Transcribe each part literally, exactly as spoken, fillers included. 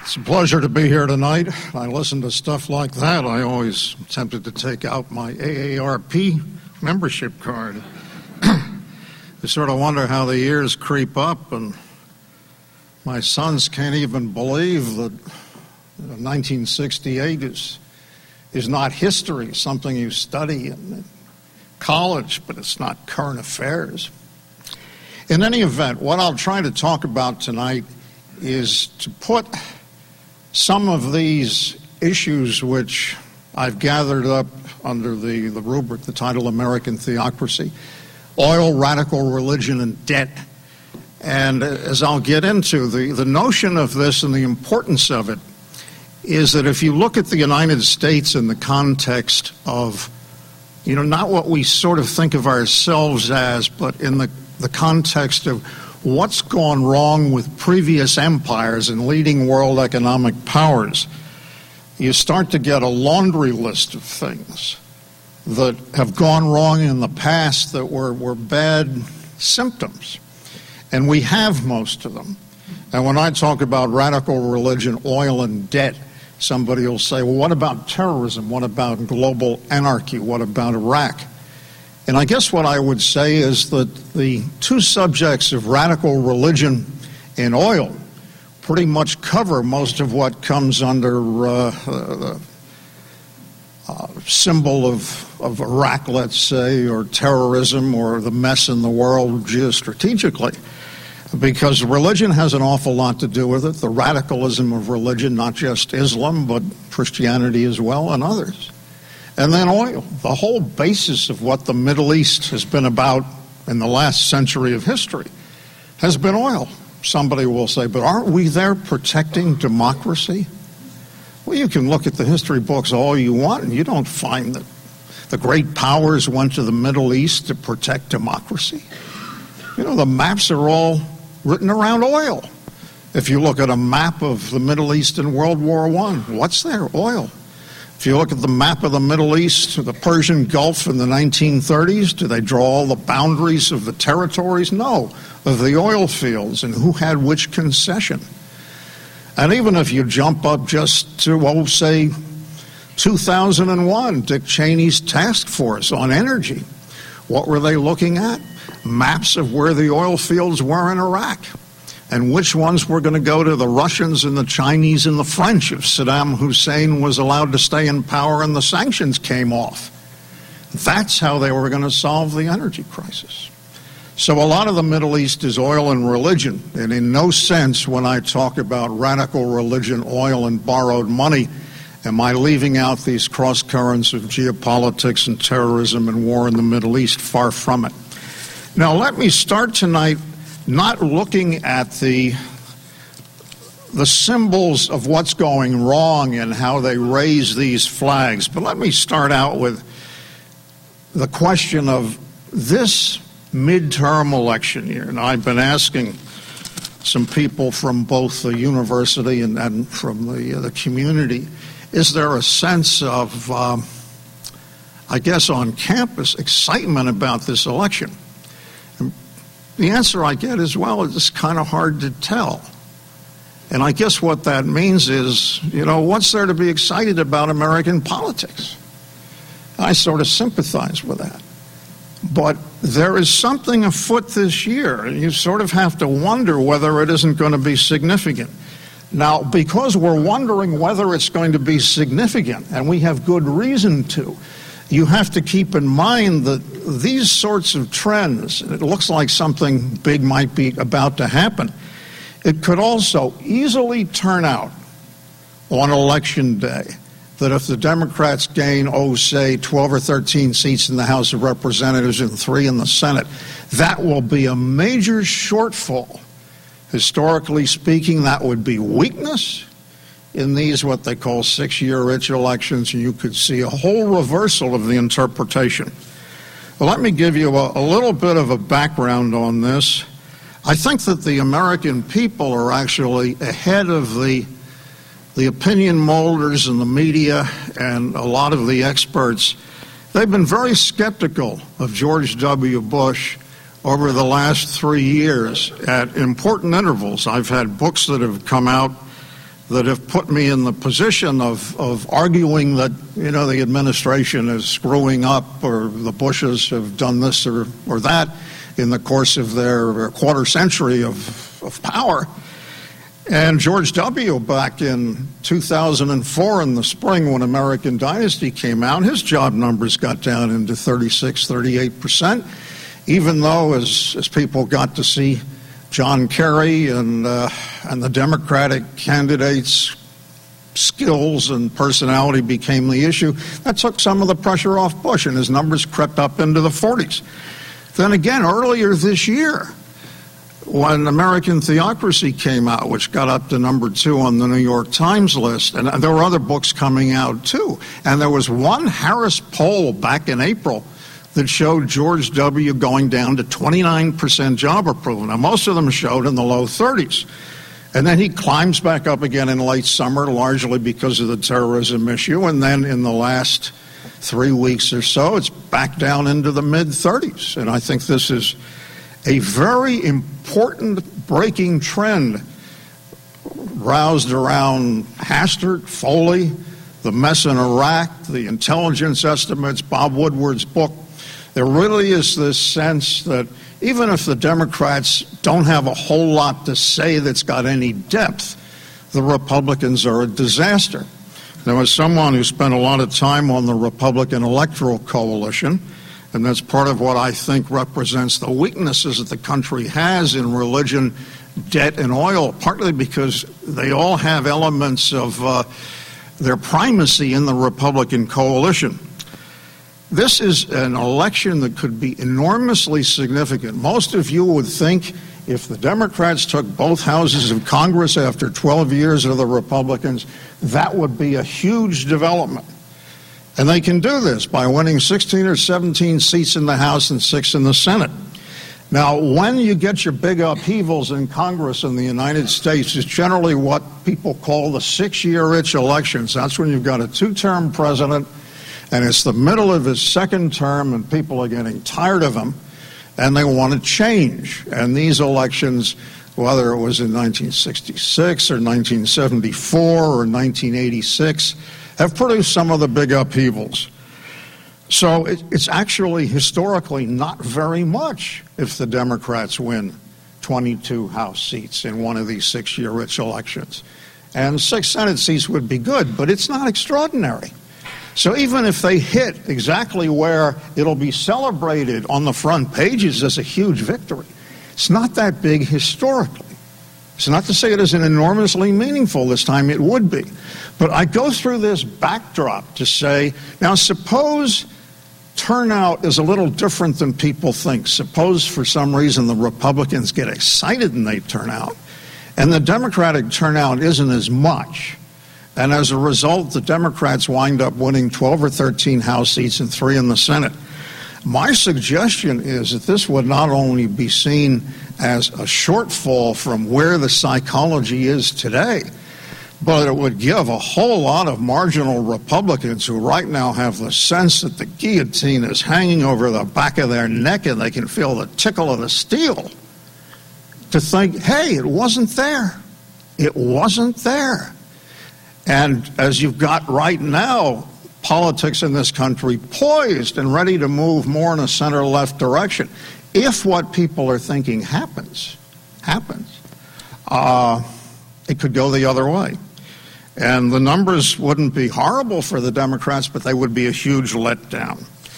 It's a pleasure to be here tonight. I listen to stuff like that. I always am tempted to take out my A A R P membership card. You sort of wonder how the years creep up, and my sons can't even believe that you know, nineteen sixty-eight is is not history, something you study in college, but it's not current affairs. In any event, what I'll try to talk about tonight is to put some of these issues which I've gathered up under the, the rubric, the title American Theocracy, oil, radical religion, and debt. And as I'll get into, the, the notion of this and the importance of it is that if you look at the United States in the context of, you know, not what we sort of think of ourselves as, but in the, the context of what's gone wrong with previous empires and leading world economic powers, you start to get a laundry list of things that have gone wrong in the past that were, were bad symptoms. And we have most of them. And when I talk about radical religion, oil, and debt, somebody will say, well, what about terrorism? What about global anarchy? What about Iraq? And I guess what I would say is that the two subjects of radical religion and oil pretty much cover most of what comes under uh, the uh, symbol of, of Iraq, let's say, or terrorism, or the mess in the world geostrategically. Because religion has an awful lot to do with it, the radicalism of religion, not just Islam, but Christianity as well, and others. And then oil, the whole basis of what the Middle East has been about in the last century of history has been oil. Somebody will say, but aren't we there protecting democracy? Well, you can look at the history books all you want, and you don't find that the great powers went to the Middle East to protect democracy. You know, the maps are all written around oil. If you look at a map of the Middle East in World War One, what's there? Oil. If you look at the map of the Middle East, the Persian Gulf in the nineteen thirties, do they draw all the boundaries of the territories? No, of the oil fields and who had which concession. And even if you jump up just to, well, say, two thousand one, Dick Cheney's task force on energy, what were they looking at? Maps of where the oil fields were in Iraq, and which ones were going to go to the Russians and the Chinese and the French if Saddam Hussein was allowed to stay in power and the sanctions came off. That's how they were going to solve the energy crisis. So a lot of the Middle East is oil and religion, and in no sense when I talk about radical religion, oil, and borrowed money, am I leaving out these cross currents of geopolitics and terrorism and war in the Middle East. Far from it. Now let me start tonight not looking at the the symbols of what's going wrong and how they raise these flags, but let me start out with the question of this midterm election year. And I've been asking some people from both the university and, and from the, uh, the community, is there a sense of, um, I guess on campus, excitement about this election? The answer I get is, well, it's kind of hard to tell. And I guess what that means is, you know, what's there to be excited about American politics? I sort of sympathize with that. But there is something afoot this year, and you sort of have to wonder whether it isn't going to be significant. Now, because we're wondering whether it's going to be significant, and we have good reason to, you have to keep in mind that these sorts of trends, it looks like something big might be about to happen, it could also easily turn out on election day that if the Democrats gain, oh, say, twelve or thirteen seats in the House of Representatives and three in the Senate, that will be a major shortfall. Historically speaking, that would be weakness in these what they call six-year rich elections, and you could see a whole reversal of the interpretation. Well, let me give you a, a little bit of a background on this. I think that the American people are actually ahead of the, the opinion molders and the media and a lot of the experts. They've been very skeptical of George W. Bush over the last three years at important intervals. I've had books that have come out that have put me in the position of, of arguing that, you know, the administration is screwing up or the Bushes have done this or, or that in the course of their quarter century of, of power. And George W. back in two thousand four in the spring when American Dynasty came out, his job numbers got down into thirty-six, thirty-eight percent, even though as, as people got to see John Kerry and, uh, and the Democratic candidates' skills and personality became the issue, that took some of the pressure off Bush, and his numbers crept up into the forties. Then again, earlier this year, when American Theocracy came out, which got up to number two on the New York Times list, and there were other books coming out too, and there was one Harris poll back in April that showed George W. going down to twenty-nine percent job approval. Now, most of them showed in the low thirties. And then he climbs back up again in late summer, largely because of the terrorism issue, and then in the last three weeks or so, it's back down into the mid-thirties. And I think this is a very important breaking trend roused around Hastert, Foley, the mess in Iraq, the intelligence estimates, Bob Woodward's book. There really is this sense that even if the Democrats don't have a whole lot to say that's got any depth, the Republicans are a disaster. Now, as someone who spent a lot of time on the Republican Electoral Coalition, and that's part of what I think represents the weaknesses that the country has in religion, debt, and oil, partly because they all have elements of uh, their primacy in the Republican coalition. This is an election that could be enormously significant. Most of you would think if the Democrats took both houses of Congress after twelve years of the Republicans, that would be a huge development. And they can do this by winning sixteen or seventeen seats in the House and six in the Senate. Now, when you get your big upheavals in Congress in the United States, it's generally what people call the six-year-itch elections. That's when you've got a two-term president, and it's the middle of his second term, and people are getting tired of him, and they want to change. And these elections, whether it was in nineteen sixty-six or nineteen seventy-four or nineteen eighty-six, have produced some of the big upheavals. So it, it's actually historically not very much if the Democrats win twenty-two House seats in one of these six-year-rich elections. And six Senate seats would be good, but it's not extraordinary. So even if they hit exactly where it'll be celebrated on the front pages as a huge victory, it's not that big historically. It's not to say it isn't enormously meaningful this time, it would be. But I go through this backdrop to say, now suppose turnout is a little different than people think. Suppose for some reason the Republicans get excited and they turn out, and the Democratic turnout isn't as much. And as a result, the Democrats wind up winning twelve or thirteen House seats and three in the Senate. My suggestion is that this would not only be seen as a shortfall from where the psychology is today, but it would give a whole lot of marginal Republicans who right now have the sense that the guillotine is hanging over the back of their neck and they can feel the tickle of the steel, to think, hey, it wasn't there. It wasn't there. And as you've got right now, politics in this country poised and ready to move more in a center-left direction. If what people are thinking happens, happens, uh, it could go the other way. And the numbers wouldn't be horrible for the Democrats, but they would be a huge letdown.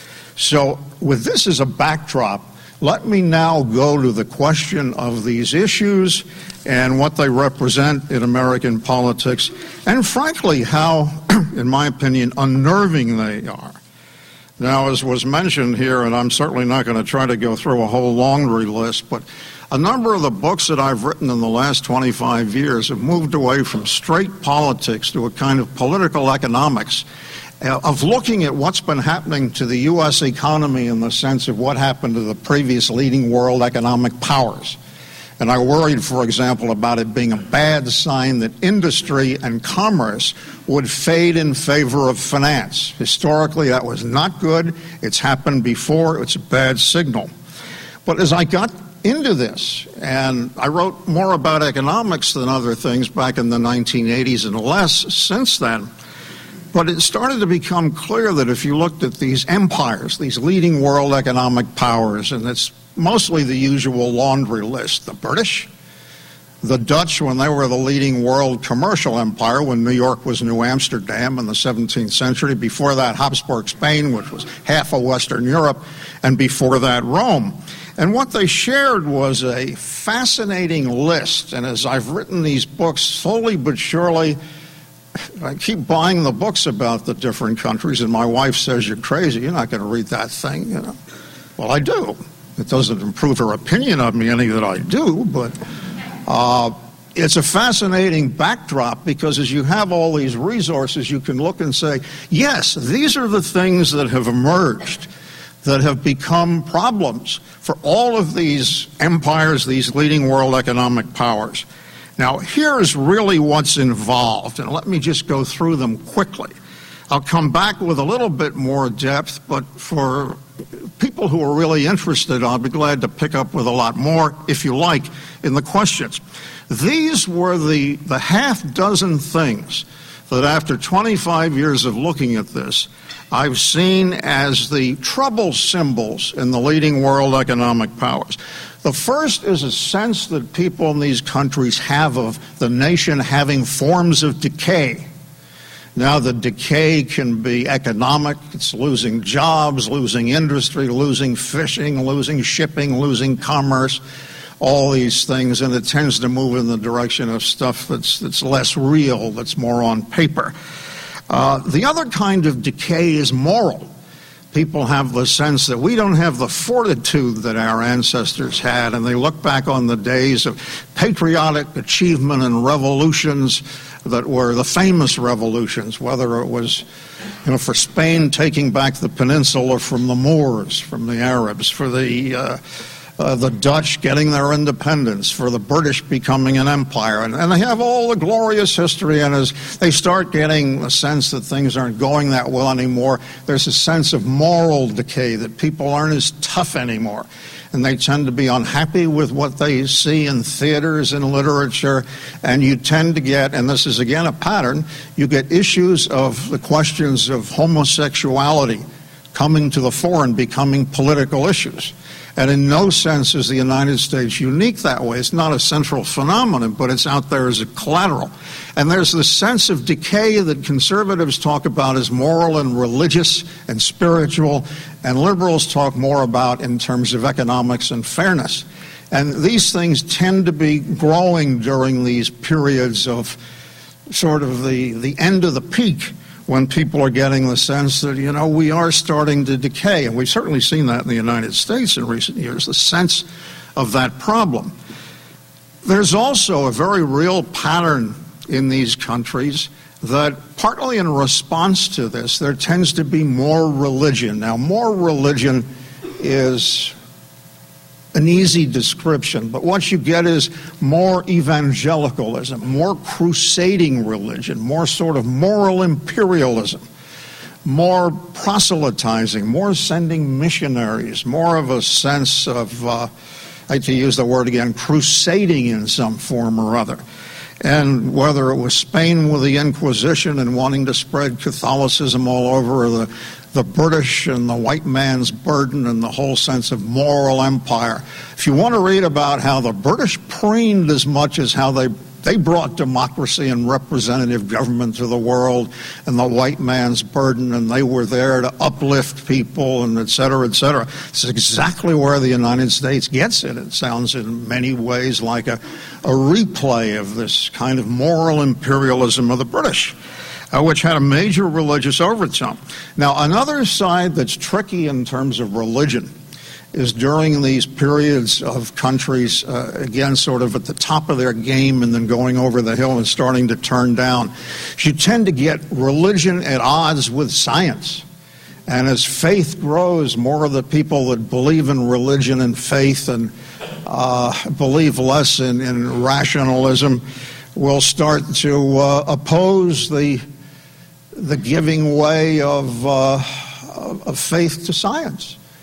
So with this as a backdrop, let me now go to the question of these issues and what they represent in American politics, and frankly, how, in my opinion, unnerving they are. Now, as was mentioned here, and I'm certainly not going to try to go through a whole laundry list, but a number of the books that I've written in the last twenty-five years have moved away from straight politics to a kind of political economics, uh, of looking at what's been happening to the U S economy in the sense of what happened to the previous leading world economic powers. And I worried, for example, about it being a bad sign that industry and commerce would fade in favor of finance. Historically, that was not good. It's happened before. It's a bad signal. But as I got into this. And I wrote more about economics than other things back in the nineteen eighties and less since then. But it started to become clear that if you looked at these empires, these leading world economic powers, and it's mostly the usual laundry list, the British, the Dutch when they were the leading world commercial empire, when New York was New Amsterdam in the seventeenth century, before that Habsburg Spain, which was half of Western Europe, and before that Rome. And what they shared was a fascinating list, and as I've written these books, slowly but surely, I keep buying the books about the different countries, and my wife says, "You're crazy, you're not going to read that thing." You know? Well, I do. It doesn't improve her opinion of me any that I do, but uh, it's a fascinating backdrop because as you have all these resources, you can look and say, yes, these are the things that have emerged that have become problems for all of these empires, these leading world economic powers. Now, here's really what's involved, and let me just go through them quickly. I'll come back with a little bit more depth, but for people who are really interested, I'll be glad to pick up with a lot more, if you like, in the questions. These were the, the half dozen things that after twenty-five years of looking at this, I've seen as the trouble symbols in the leading world economic powers. The first is a sense that people in these countries have of the nation having forms of decay. Now, the decay can be economic. It's losing jobs, losing industry, losing fishing, losing shipping, losing commerce, all these things, and it tends to move in the direction of stuff that's, that's less real, that's more on paper. Uh, the other kind of decay is moral. People have the sense that we don't have the fortitude that our ancestors had, and they look back on the days of patriotic achievement and revolutions that were the famous revolutions, whether it was, you know, for Spain taking back the peninsula from the Moors, from the Arabs, for the uh, uh, the Dutch getting their independence, for the British becoming an empire, and, and they have all the glorious history. And as they start getting a sense that things aren't going that well anymore, there's a sense of moral decay, that people aren't as tough anymore. And they tend to be unhappy with what they see in theaters and literature, and you tend to get, and this is again a pattern, you get issues of the questions of homosexuality coming to the fore and becoming political issues. And in no sense is the United States unique that way. It's not a central phenomenon, but it's out there as a collateral. And there's this sense of decay that conservatives talk about as moral and religious and spiritual, and liberals talk more about in terms of economics and fairness. And these things tend to be growing during these periods of sort of the, the end of the peak, when people are getting the sense that, you know, we are starting to decay. And we've certainly seen that in the United States in recent years, the sense of that problem. There's also a very real pattern in these countries that partly in response to this, there tends to be more religion. Now, more religion is an easy description, but what you get is more evangelicalism, more crusading religion, more sort of moral imperialism, more proselytizing, more sending missionaries, more of a sense of, uh, I like to use the word again, crusading in some form or other. And whether it was Spain with the Inquisition and wanting to spread Catholicism all over, or the the British and the white man's burden and the whole sense of moral empire. If you want to read about how the British preened as much as how they they brought democracy and representative government to the world, and the white man's burden, and they were there to uplift people, and et cetera, et cetera. It's exactly where the United States gets it. It sounds in many ways like a, a replay of this kind of moral imperialism of the British, Uh, which had a major religious overtone. Now, another side that's tricky in terms of religion is during these periods of countries, uh, again, sort of at the top of their game and then going over the hill and starting to turn down, you tend to get religion at odds with science. And as faith grows, more of the people that believe in religion and faith and uh, believe less in, in rationalism will start to uh, oppose the the giving way of, uh, of faith to science.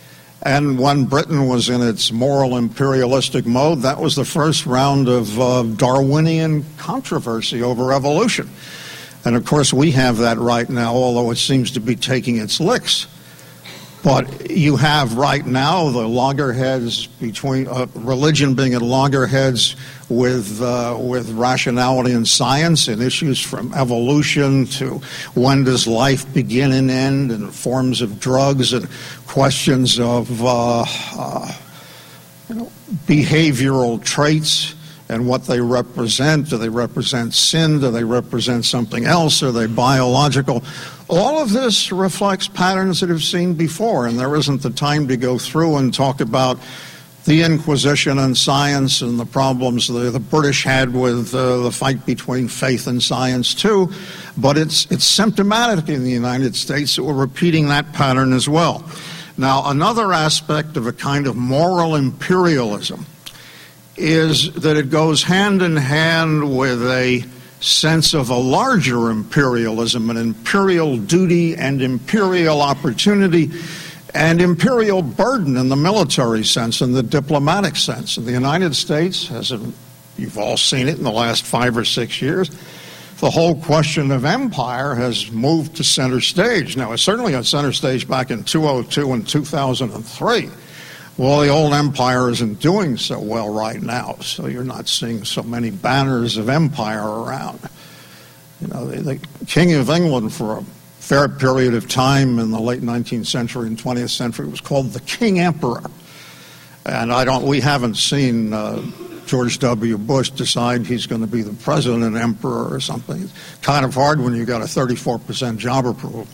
And when Britain was in its moral imperialistic mode, that was the first round of uh, Darwinian controversy over evolution. And of course, we have that right now, although it seems to be taking its licks. But you have right now the loggerheads between uh, religion being at loggerheads with uh, with rationality and science, and issues from evolution to when does life begin and end, and forms of drugs, and questions of uh, uh, you know, behavioral traits and what they represent. Do they represent sin? Do they represent something else? Are they biological? All of this reflects patterns that have seen before, and there isn't the time to go through and talk about the Inquisition and science and the problems the, the British had with uh, the fight between faith and science too, but it's, it's symptomatic in the United States that we're repeating that pattern as well. Now, another aspect of a kind of moral imperialism is that it goes hand in hand with a sense of a larger imperialism, an imperial duty and imperial opportunity and imperial burden in the military sense and the diplomatic sense. In the United States, as in, you've all seen it in the last five or six years, the whole question of empire has moved to center stage. Now, it's certainly on center stage back in two thousand two and two thousand three. Well, the old empire isn't doing so well right now, so you're not seeing so many banners of empire around. You know, the, the King of England for a fair period of time in the late nineteenth century and twentieth century was called the King Emperor. And I don't, we haven't seen uh, George W. Bush decide he's going to be the president emperor or something. It's kind of hard when you've got a thirty-four percent job approval.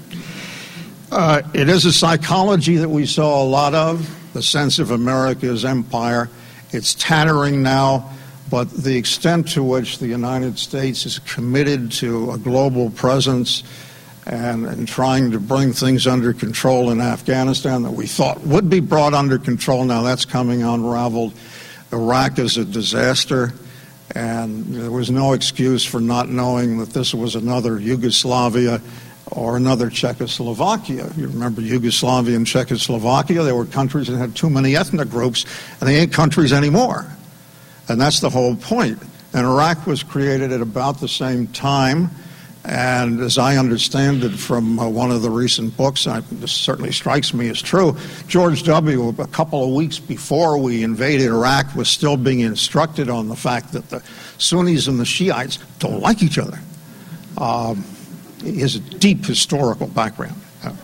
Uh, it is a psychology that we saw a lot of. The sense of America as empire. It's tattering now, but the extent to which the United States is committed to a global presence and, and trying to bring things under control in Afghanistan that we thought would be brought under control, now that's coming unraveled. Iraq is a disaster, and there was no excuse for not knowing that this was another Yugoslavia or another Czechoslovakia. You remember Yugoslavia and Czechoslovakia? They were countries that had too many ethnic groups, and they ain't countries anymore. And that's the whole point. And Iraq was created at about the same time, and as I understand it from uh, one of the recent books, I, this certainly strikes me as true, George W., a couple of weeks before we invaded Iraq, was still being instructed on the fact that the Sunnis and the Shiites don't like each other. Um, He has a deep historical background.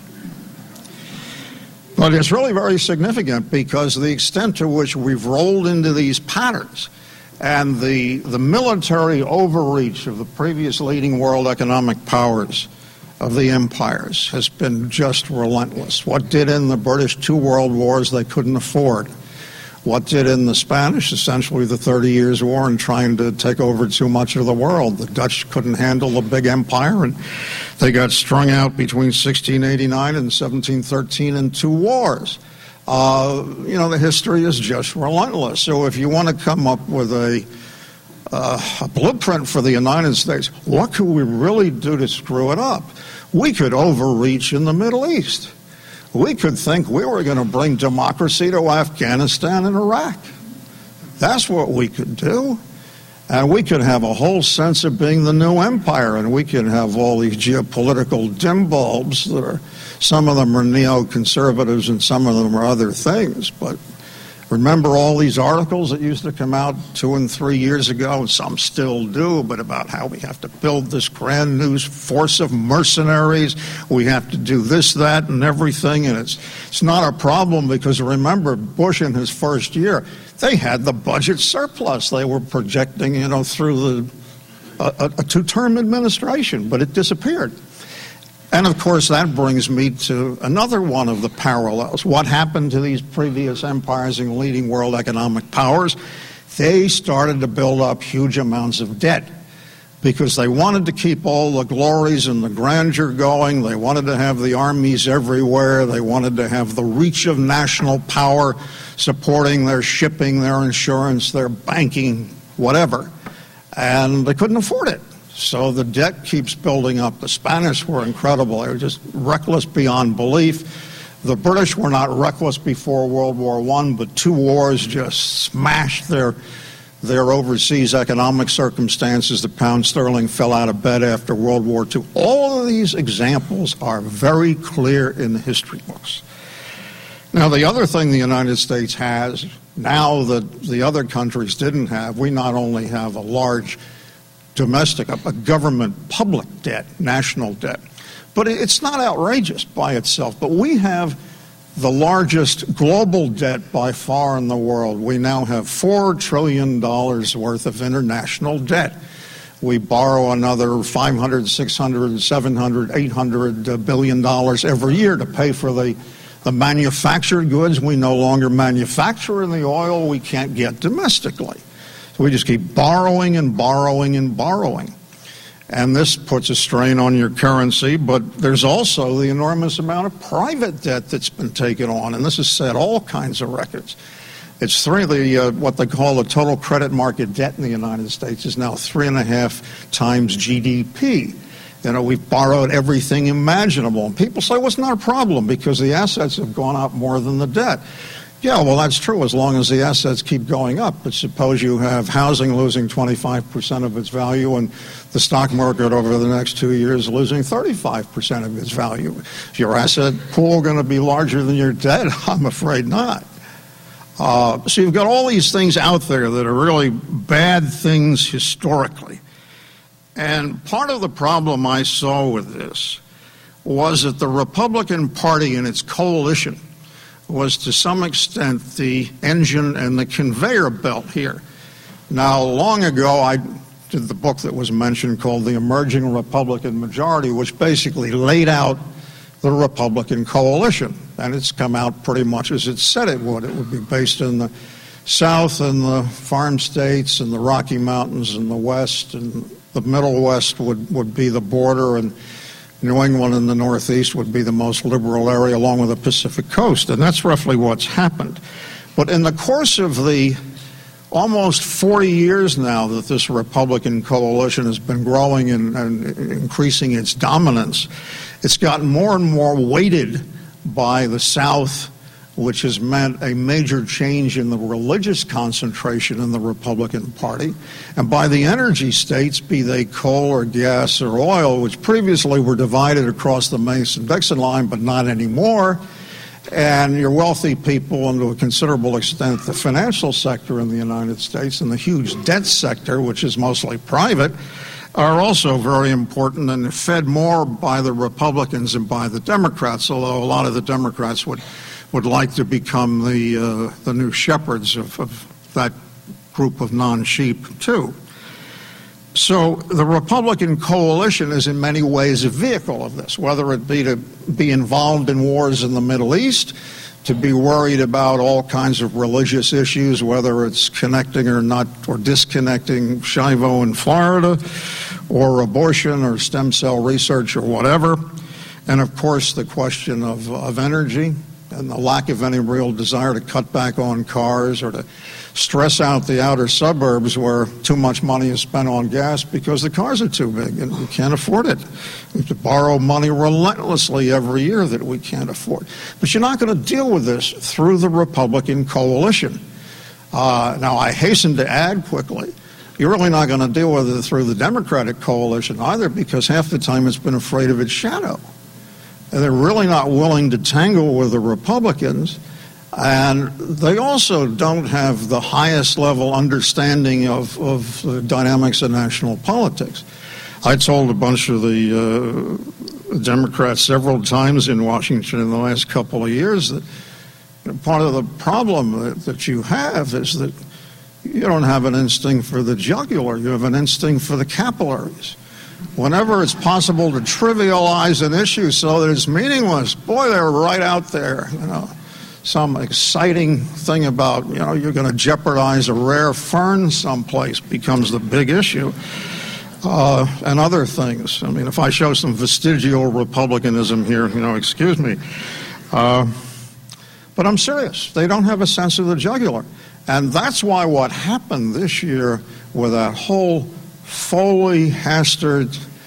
But it's really very significant because the extent to which we've rolled into these patterns and the, the military overreach of the previous leading world economic powers of the empires has been just relentless. What did in the British two world wars they couldn't afford? What did in the Spanish, essentially the Thirty Years' War and trying to take over too much of the world? The Dutch couldn't handle the big empire, and they got strung out between sixteen eighty-nine and seventeen thirteen in two wars. Uh, you know, the history is just relentless. So if you want to come up with a, uh, a blueprint for the United States, what could we really do to screw it up? We could overreach in the Middle East. We could think we were going to bring democracy to Afghanistan and Iraq. That's what we could do. And we could have a whole sense of being the new empire, and we could have all these geopolitical dim bulbs that are, some of them are neoconservatives and some of them are other things. But remember all these articles that used to come out two and three years ago, and some still do, but about how we have to build this grand new force of mercenaries, we have to do this, that, and everything, and it's it's not a problem because remember, Bush in his first year, they had the budget surplus. They were projecting, you know, through the a, a two-term administration, but it disappeared. And, of course, that brings me to another one of the parallels. What happened to these previous empires and leading world economic powers? They started to build up huge amounts of debt because they wanted to keep all the glories and the grandeur going. They wanted to have the armies everywhere. They wanted to have the reach of national power supporting their shipping, their insurance, their banking, whatever. And they couldn't afford it. So the debt keeps building up. The Spanish were incredible. They were just reckless beyond belief. The British were not reckless before World War One, but two wars just smashed their their overseas economic circumstances. The pound sterling fell out of bed after World War Two. All of these examples are very clear in the history books. Now, the other thing the United States has, now that the other countries didn't have, we not only have a large domestic, a government public debt, national debt, but it's not outrageous by itself. But we have the largest global debt by far in the world. We now have four trillion dollars worth of international debt. We borrow another five hundred, six hundred, seven hundred, eight hundred billion dollars every year to pay for the, the manufactured goods we no longer manufacture and the oil we can't get domestically. So we just keep borrowing and borrowing and borrowing. And this puts a strain on your currency, but there's also the enormous amount of private debt that's been taken on, and this has set all kinds of records. It's three, the, uh, what they call the total credit market debt in the United States is now three and a half times G D P. You know, we've borrowed everything imaginable. And people say, well, it's not a problem because the assets have gone up more than the debt. Yeah, well, that's true as long as the assets keep going up. But suppose you have housing losing twenty-five percent of its value and the stock market over the next two years losing thirty-five percent of its value. Is your asset pool going to be larger than your debt? I'm afraid not. Uh, so you've got all these things out there that are really bad things historically. And part of the problem I saw with this was that the Republican Party and its coalition was to some extent the engine and the conveyor belt here. Now, long ago, I did the book that was mentioned called The Emerging Republican Majority, which basically laid out the Republican coalition. And it's come out pretty much as it said it would. It would be based in the South and the farm states and the Rocky Mountains and the West, and the Middle West would, would be the border, and New England and the Northeast would be the most liberal area along with the Pacific Coast, and that's roughly what's happened. But in the course of the almost forty years now that this Republican coalition has been growing and, and increasing its dominance, it's gotten more and more weighted by the South, which has meant a major change in the religious concentration in the Republican Party, and by the energy states, be they coal or gas or oil, which previously were divided across the Mason-Dixon line, but not anymore. And your wealthy people, and to a considerable extent the financial sector in the United States, and the huge debt sector, which is mostly private, are also very important and fed more by the Republicans and by the Democrats, although a lot of the Democrats would would like to become the uh, the new shepherds of, of that group of non-sheep too. So the Republican coalition is in many ways a vehicle of this, whether it be to be involved in wars in the Middle East, to be worried about all kinds of religious issues, whether it's connecting or not, or disconnecting Shivo in Florida, or abortion or stem cell research or whatever. And of course the question of, of energy, and the lack of any real desire to cut back on cars or to stress out the outer suburbs where too much money is spent on gas because the cars are too big and we can't afford it. We have to borrow money relentlessly every year that we can't afford. But you're not going to deal with this through the Republican coalition. Uh, now, I hasten to add quickly, you're really not going to deal with it through the Democratic coalition either, because half the time it's been afraid of its shadow. And they're really not willing to tangle with the Republicans, and they also don't have the highest level understanding of, of the dynamics of national politics. I told a bunch of the uh, Democrats several times in Washington in the last couple of years that you know, part of the problem that, that you have is that you don't have an instinct for the jugular, you have an instinct for the capillaries. Whenever it's possible to trivialize an issue so that it's meaningless, boy, they're right out there. You know, some exciting thing about, you know, you're going to jeopardize a rare fern someplace becomes the big issue, uh, and other things. I mean, if I show some vestigial republicanism here, you know, excuse me. Uh, but I'm serious. They don't have a sense of the jugular. And that's why what happened this year with that whole Foley, Hastert,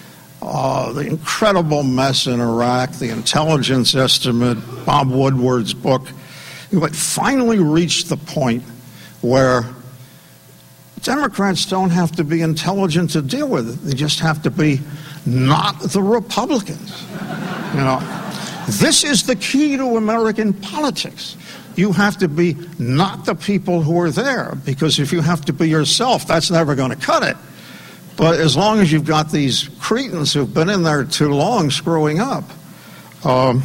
uh, the incredible mess in Iraq, the intelligence estimate, Bob Woodward's book, it finally reached the point where Democrats don't have to be intelligent to deal with it. They just have to be not the Republicans. You know, this is the key to American politics. You have to be not the people who are there, because if you have to be yourself, that's never going to cut it. But as long as you've got these cretins who've been in there too long screwing up. Um,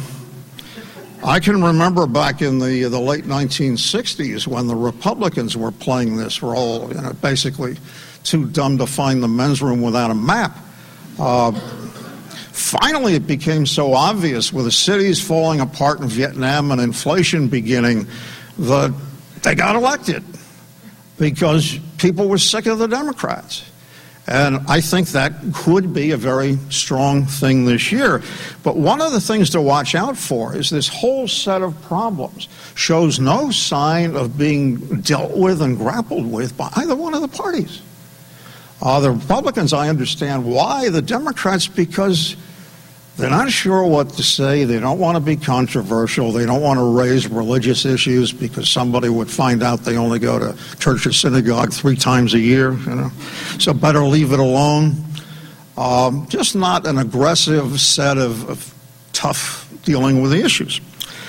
I can remember back in the the late nineteen sixties when the Republicans were playing this role, you know, basically too dumb to find the men's room without a map. Uh, finally, it became so obvious with the cities falling apart in Vietnam and inflation beginning that they got elected because people were sick of the Democrats. And I think that could be a very strong thing this year. But one of the things to watch out for is this whole set of problems shows no sign of being dealt with and grappled with by either one of the parties. Uh, the Republicans, I understand why. The Democrats, because they're not sure what to say. They don't want to be controversial. They don't want to raise religious issues because somebody would find out they only go to church or synagogue three times a year. You know, so better leave it alone. Um, just not an aggressive set of, of tough dealing with the issues.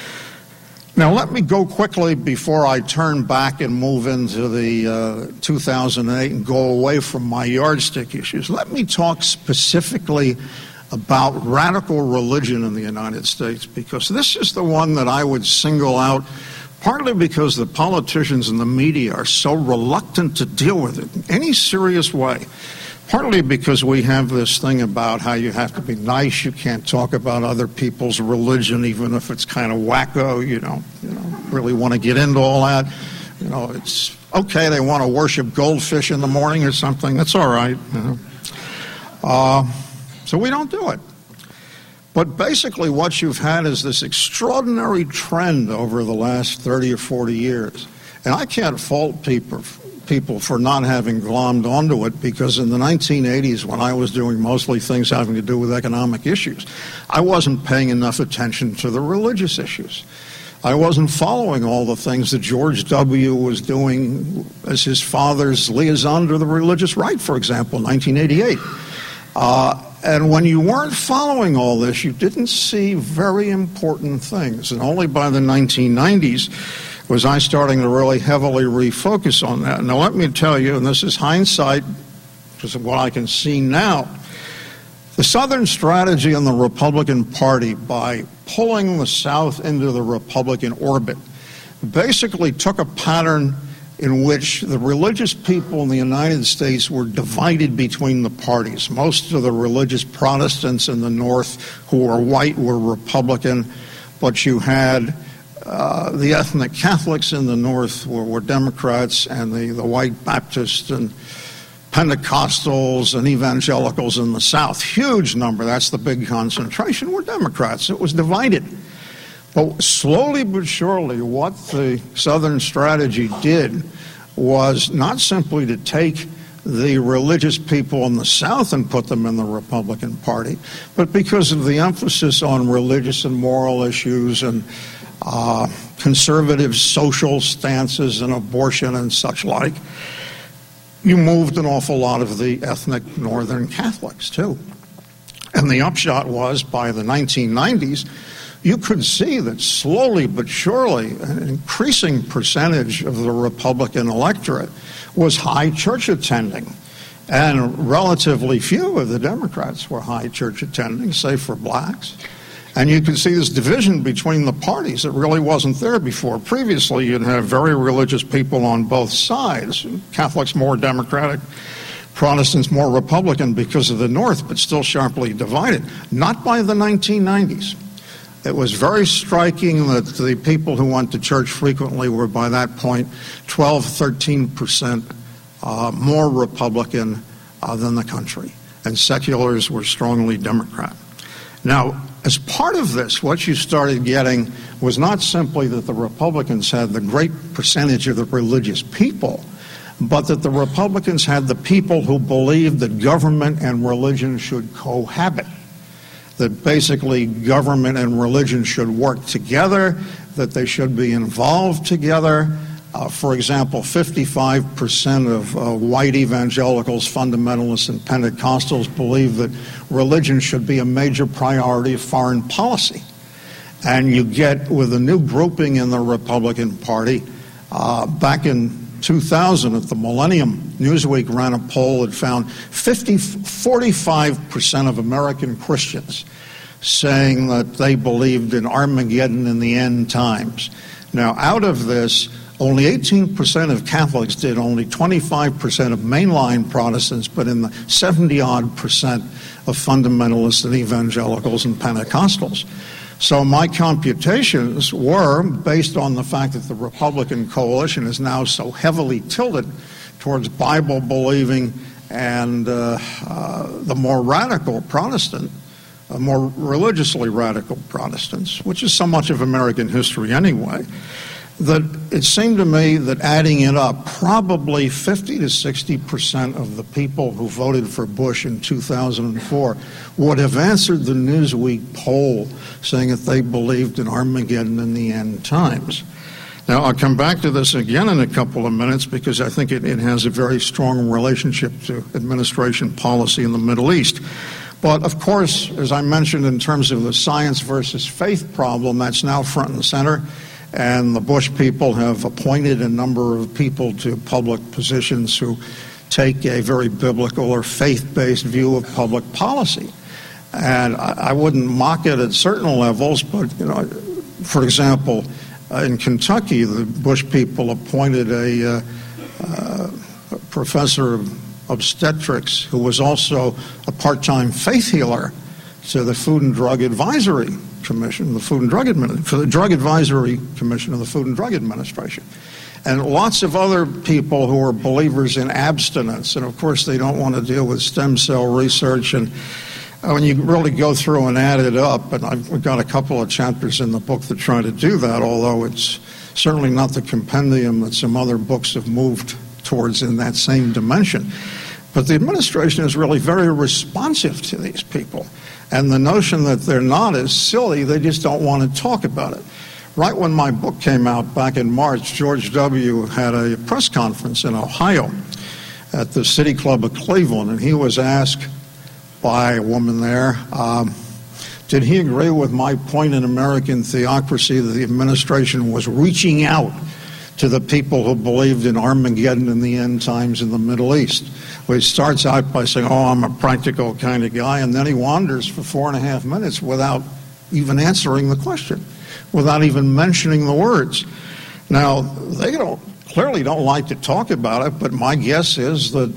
Now, let me go quickly before I turn back and move into the uh, two thousand eight and go away from my yardstick issues. Let me talk specifically about radical religion in the United States, because this is the one that I would single out, partly because the politicians and the media are so reluctant to deal with it in any serious way, partly because we have this thing about how you have to be nice, you can't talk about other people's religion even if it's kind of wacko, you know, you know, really want to get into all that. You know, it's okay, they want to worship goldfish in the morning or something, that's all right. You know. Uh, So we don't do it. But basically what you've had is this extraordinary trend over the last thirty or forty years. And I can't fault people, people for not having glommed onto it, because in the nineteen eighties, when I was doing mostly things having to do with economic issues, I wasn't paying enough attention to the religious issues. I wasn't following all the things that George W. was doing as his father's liaison to the religious right, for example, in nineteen eighty-eight. Uh, And when you weren't following all this, you didn't see very important things. And only by the nineteen nineties was I starting to really heavily refocus on that. Now, let me tell you, and this is hindsight, because of what I can see now, the Southern strategy in the Republican Party, by pulling the South into the Republican orbit, basically took a pattern in which the religious people in the United States were divided between the parties. Most of the religious Protestants in the North who were white were Republican, but you had uh, the ethnic Catholics in the North were, were Democrats, and the, the white Baptists and Pentecostals and evangelicals in the South, huge number, that's the big concentration, were Democrats. It was divided. But slowly but surely, what the Southern strategy did was not simply to take the religious people in the South and put them in the Republican Party, but because of the emphasis on religious and moral issues and uh, conservative social stances and abortion and such like, you moved an awful lot of the ethnic Northern Catholics, too. And the upshot was, by the nineteen nineties, you could see that slowly but surely an increasing percentage of the Republican electorate was high church attending. And relatively few of the Democrats were high church attending, save for blacks. And you could see this division between the parties that really wasn't there before. Previously, you'd have very religious people on both sides, Catholics more Democratic, Protestants more Republican because of the North, but still sharply divided. Not by the nineteen nineties. It was very striking that the people who went to church frequently were, by that point, twelve, thirteen percent uh, more Republican uh, than the country. And seculars were strongly Democrat. Now, as part of this, what you started getting was not simply that the Republicans had the great percentage of the religious people, but that the Republicans had the people who believed that government and religion should cohabit, that basically government and religion should work together, that they should be involved together. Uh, for example, fifty-five percent of uh, white evangelicals, fundamentalists, and Pentecostals believe that religion should be a major priority of foreign policy. And you get, with a new grouping in the Republican Party, uh, back in two thousand at the Millennium, Newsweek ran a poll that found fifty, forty-five percent of American Christians saying that they believed in Armageddon in the end times. Now, out of this, only eighteen percent of Catholics did, only twenty-five percent of mainline Protestants, but in the seventy-odd percent of fundamentalists and evangelicals and Pentecostals. So my computations were based on the fact that the Republican coalition is now so heavily tilted towards Bible-believing and uh, uh, the more radical Protestant, uh, more religiously radical Protestants, which is so much of American history anyway, that it seemed to me that adding it up, probably fifty to sixty percent of the people who voted for Bush in two thousand four would have answered the Newsweek poll saying that they believed in Armageddon in the end times. Now, I'll come back to this again in a couple of minutes because I think it, it has a very strong relationship to administration policy in the Middle East. But, of course, as I mentioned, in terms of the science versus faith problem, that's now front and center. And the Bush people have appointed a number of people to public positions who take a very biblical or faith-based view of public policy. And I, I wouldn't mock it at certain levels, but, you know, for example, uh, in Kentucky, the Bush people appointed a, uh, uh, a professor of obstetrics who was also a part-time faith healer to the Food and Drug Advisory Commission, the Food and Drug Administration, for the Drug Advisory Commission of the Food and Drug Administration. And lots of other people who are believers in abstinence. And, of course, they don't want to deal with stem cell research. And when you really go through and add it up, and I've got a couple of chapters in the book that try to do that, although it's certainly not the compendium that some other books have moved towards in that same dimension. But the administration is really very responsive to these people. And the notion that they're not is silly. They just don't want to talk about it. Right when my book came out back in March, George W. had a press conference in Ohio at the City Club of Cleveland, and he was asked by a woman there, um, did he agree with my point in American theocracy that the administration was reaching out to the people who believed in Armageddon in the end times in the Middle East? Well, he starts out by saying, oh, I'm a practical kind of guy, and then he wanders for four and a half minutes without even answering the question, without even mentioning the words. Now, they don't clearly don't like to talk about it, but my guess is that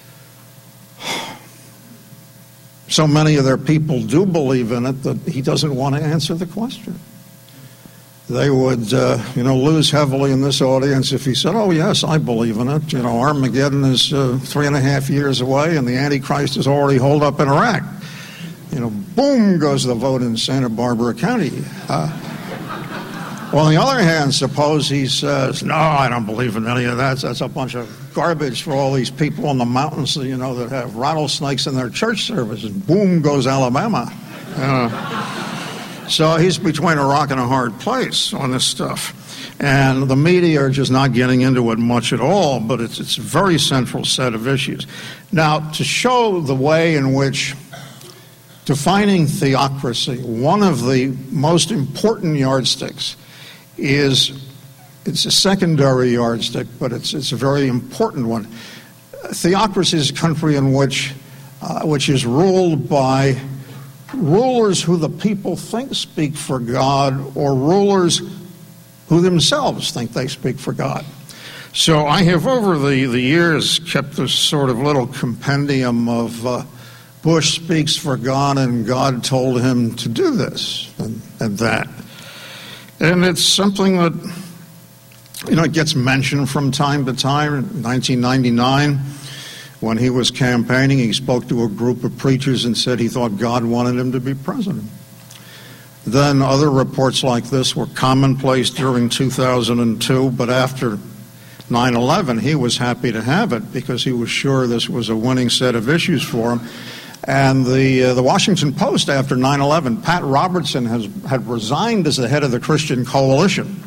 so many of their people do believe in it that he doesn't want to answer the question. They would, uh, you know, lose heavily in this audience if he said, oh, yes, I believe in it. You know, Armageddon is uh, three and a half years away, and the Antichrist is already holed up in Iraq. You know, boom goes the vote in Santa Barbara County. Uh, well, on the other hand, suppose he says, no, I don't believe in any of that. That's a bunch of garbage for all these people in the mountains, you know, that have rattlesnakes in their church services. Boom goes Alabama. Uh, So he's between a rock and a hard place on this stuff. And the media are just not getting into it much at all, but it's, it's a very central set of issues. Now, to show the way in which defining theocracy, one of the most important yardsticks is, it's a secondary yardstick, but it's, it's a very important one. Theocracy is a country in which, uh, which is ruled by rulers who the people think speak for God, or rulers who themselves think they speak for God. So I have over the, the years kept this sort of little compendium of uh, Bush speaks for God and God told him to do this and, and that. And it's something that, you know, it gets mentioned from time to time. In nineteen ninety-nine, when he was campaigning, he spoke to a group of preachers and said he thought God wanted him to be president. Then other reports like this were commonplace during two thousand two, but after nine eleven, he was happy to have it because he was sure this was a winning set of issues for him. And the uh, the Washington Post, after nine eleven, Pat Robertson has had resigned as the head of the Christian Coalition.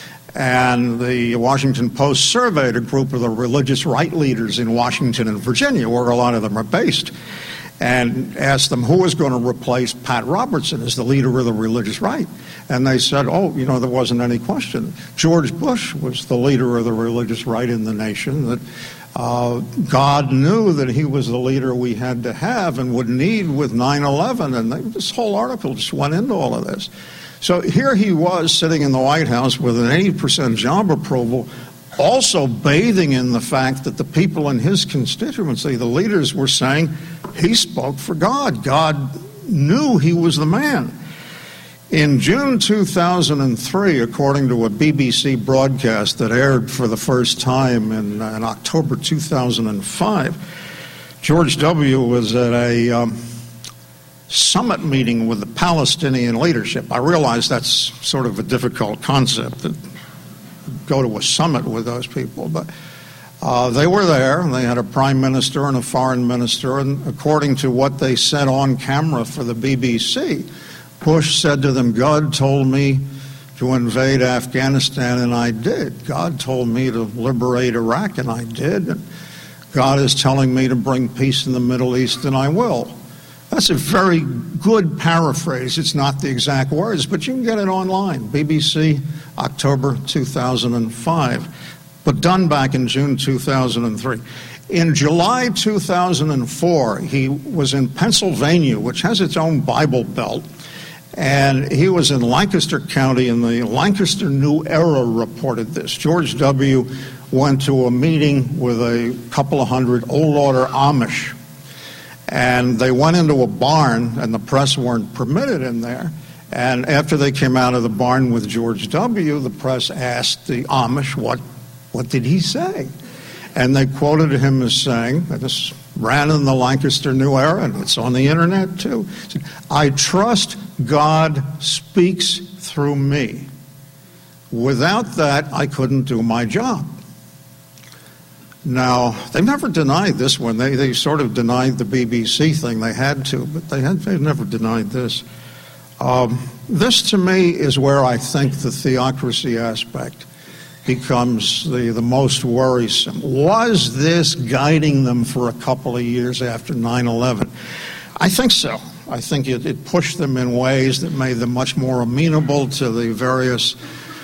And the Washington Post surveyed a group of the religious right leaders in Washington and Virginia, where a lot of them are based, and asked them who was going to replace Pat Robertson as the leader of the religious right. And they said, oh, you know, there wasn't any question. George Bush was the leader of the religious right in the nation, that uh, God knew that he was the leader we had to have and would need with nine eleven. And they, this whole article just went into all of this. So here he was sitting in the White House with an eighty percent job approval, also bathing in the fact that the people in his constituency, the leaders, were saying he spoke for God. God knew he was the man. In June two thousand three, according to a B B C broadcast that aired for the first time in, in October two thousand five, George W. was at a um, summit meeting with the Palestinian leadership. I realize that's sort of a difficult concept, to go to a summit with those people, but uh, they were there. They had a prime minister and a foreign minister, and according to what they said on camera for the B B C, Bush said to them, God told me to invade Afghanistan, and I did. God told me to liberate Iraq, and I did. And God is telling me to bring peace in the Middle East, and I will. That's a very good paraphrase. It's not the exact words, but you can get it online. B B C, October two thousand five, but done back in June two thousand three. In July two thousand four, he was in Pennsylvania, which has its own Bible Belt, and he was in Lancaster County, and the Lancaster New Era reported this. George W. went to a meeting with a couple of hundred old order Amish, and they went into a barn, and the press weren't permitted in there. And after they came out of the barn with George W., the press asked the Amish, what, what did he say? And they quoted him as saying, and this ran in the Lancaster New Era, and it's on the internet too, I trust God speaks through me. Without that, I couldn't do my job. Now, they've never denied this one. They they sort of denied the B B C thing. They had to, but they had, they've never denied this. Um, this, to me, is where I think the theocracy aspect becomes the, the most worrisome. Was this guiding them for a couple of years after nine eleven? I think so. I think it, it pushed them in ways that made them much more amenable to the various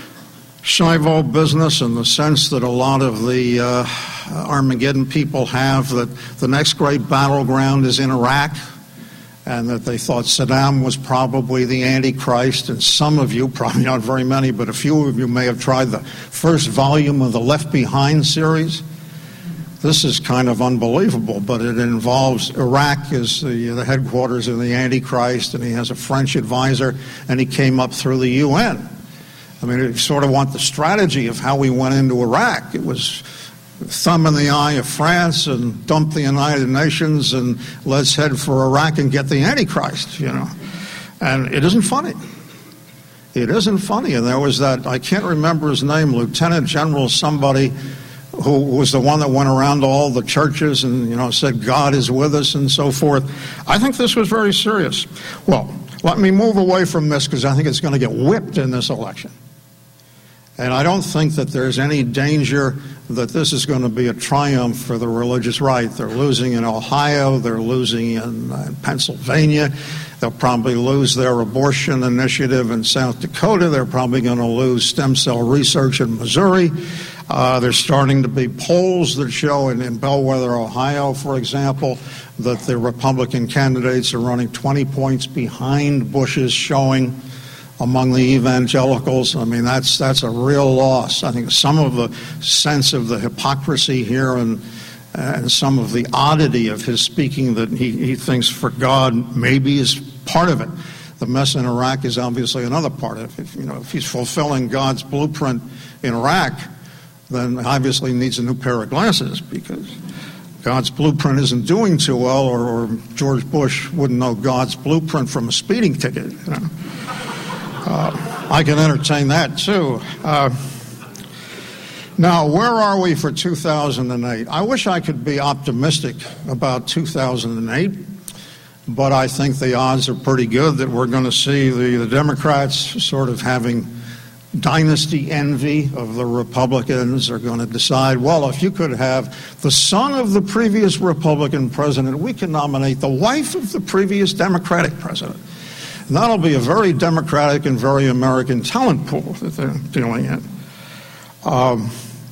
Shivo business, in the sense that a lot of the uh, Armageddon people have, that the next great battleground is in Iraq, and that they thought Saddam was probably the Antichrist. And some of you, probably not very many, but a few of you may have tried the first volume of the Left Behind series. This is kind of unbelievable, but it involves Iraq as the, the headquarters of the Antichrist, and he has a French advisor, and he came up through the U N. I mean, you sort of want the strategy of how we went into Iraq. It was thumb in the eye of France and dump the United Nations and let's head for Iraq and get the Antichrist, you know. And it isn't funny. It isn't funny. And there was that, I can't remember his name, Lieutenant General somebody, who was the one that went around to all the churches and, you know, said God is with us and so forth. I think this was very serious. Well, let me move away from this because I think it's going to get whipped in this election. And I don't think that there's any danger that this is going to be a triumph for the religious right. They're losing in Ohio. They're losing in, uh, in Pennsylvania. They'll probably lose their abortion initiative in South Dakota. They're probably going to lose stem cell research in Missouri. Uh, there's starting to be polls that show in, in Bellwether, Ohio, for example, that the Republican candidates are running twenty points behind Bush's showing among the evangelicals. I mean, that's that's a real loss. I think some of the sense of the hypocrisy here and and some of the oddity of his speaking that he, he thinks for God maybe is part of it. The mess in Iraq is obviously another part of it. If, you know, if he's fulfilling God's blueprint in Iraq, then obviously he needs a new pair of glasses, because God's blueprint isn't doing too well, or, or George Bush wouldn't know God's blueprint from a speeding ticket. You know? Uh, I can entertain that, too. Uh, Now, where are we for two thousand eight? I wish I could be optimistic about two thousand eight, but I think the odds are pretty good that we're going to see the, the Democrats sort of having dynasty envy of the Republicans. Are going to decide, well, if you could have the son of the previous Republican president, we can nominate the wife of the previous Democratic president. And that'll be a very Democratic and very American talent pool that they're dealing in. Um,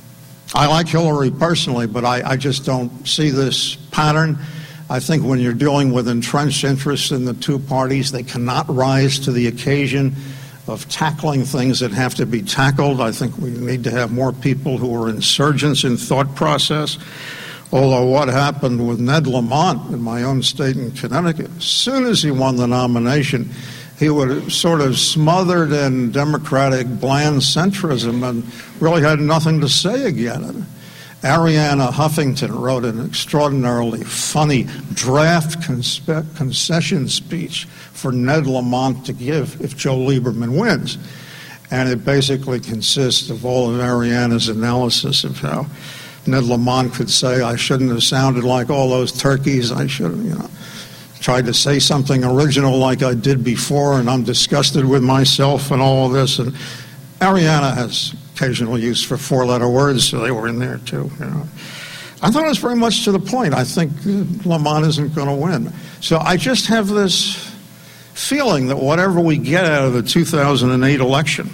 I like Hillary personally, but I, I just don't see this pattern. I think when you're dealing with entrenched interests in the two parties, they cannot rise to the occasion of tackling things that have to be tackled. I think we need to have more people who are insurgents in thought process. Although what happened with Ned Lamont in my own state in Connecticut, as soon as he won the nomination, he was sort of smothered in Democratic bland centrism and really had nothing to say again. And Arianna Huffington wrote an extraordinarily funny draft conspe- concession speech for Ned Lamont to give if Joe Lieberman wins. And it basically consists of all of Arianna's analysis of how Ned Lamont could say, I shouldn't have sounded like all those turkeys. I should have, you know, tried to say something original like I did before, and I'm disgusted with myself and all of this. And Arianna has occasional use for four-letter words, so they were in there too. You know, I thought it was very much to the point. I think Lamont isn't going to win. So I just have this feeling that whatever we get out of the two thousand eight election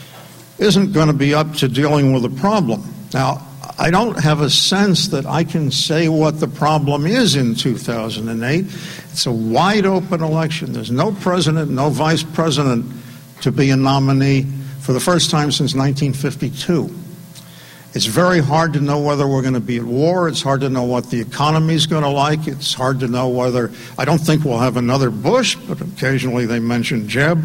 isn't going to be up to dealing with the problem. Now, I don't have a sense that I can say what the problem is in two thousand eight. It's a wide-open election. There's no president, no vice president to be a nominee for the first time since nineteen fifty-two. It's very hard to know whether we're going to be at war. It's hard to know what the economy is going to like. It's hard to know whether, I don't think we'll have another Bush, but occasionally they mention Jeb.